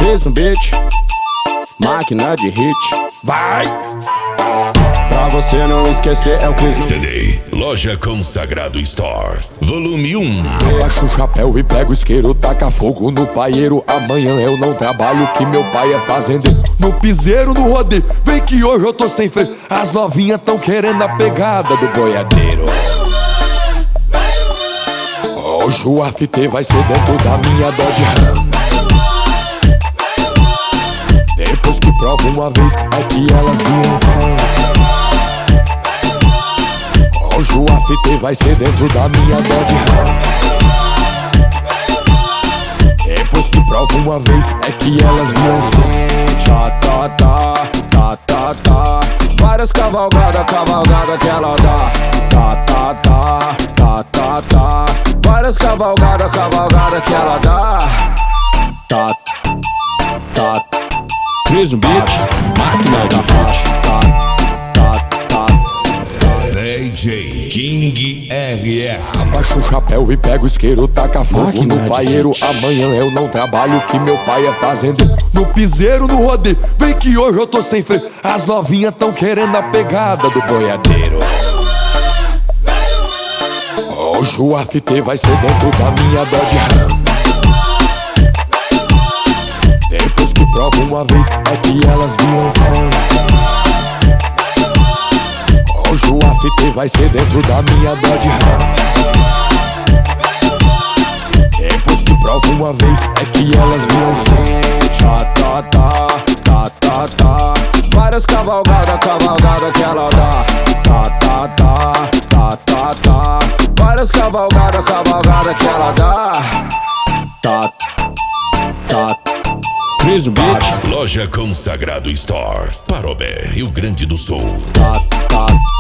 Cris no beat, máquina de hit. Vai! Pra você não esquecer, é o Cris no CD, Loja Consagrado Store, volume 1. Abaixa o chapéu e pega o isqueiro, taca fogo no paieiro. Amanhã eu não trabalho, que meu pai é fazendeiro. No piseiro, no rodeio, vem que hoje eu tô sem freio. As novinhas tão querendo a pegada do boiadeiro. Hoje o after vai ser dentro da minha Dodge Ram. Depois que prova uma vez, é que elas viram fã. Hoje o after vai ser dentro da minha Dodge Ram. Depois que prova uma vez, é que elas viram fã. tá, tá, tá, tá, tá, tá. Várias cavalgadas, cavalgada que ela dá. Tá, tá, tá, tá, tá, tá. Várias cavalgadas, cavalgada que ela dá. Tá, tá. Cris no beat, máquina de hit. Tá, tá, tá. DJ King RS. Abaixa o chapéu e pega o isqueiro, taca fogo Máquina no de paieiro. hit. Amanhã eu não trabalho, que meu pai é fazendeiro. No piseiro, no rodeio, vem que hoje eu tô sem freio. As novinhas tão querendo a pegada do boiadeiro. Hoje o after vai ser dentro da minha Dodge Ram. Depois que prova uma vez, é que elas viram fã. Hoje o after vai ser dentro da minha Dodge Ram. Depois que prova uma vez, é que elas viram fã. Tá, tá, tá, tá, tá, tá. Várias cavalgadas, cavalgada que ela dá. Tá, tá, tá, tá, tá, tá. Várias cavalgadas, cavalgada que ela dá. Tá, tá. Cris no beat, Loja Consagrado Store, Parobé, Rio Grande do Sul. tá, tá.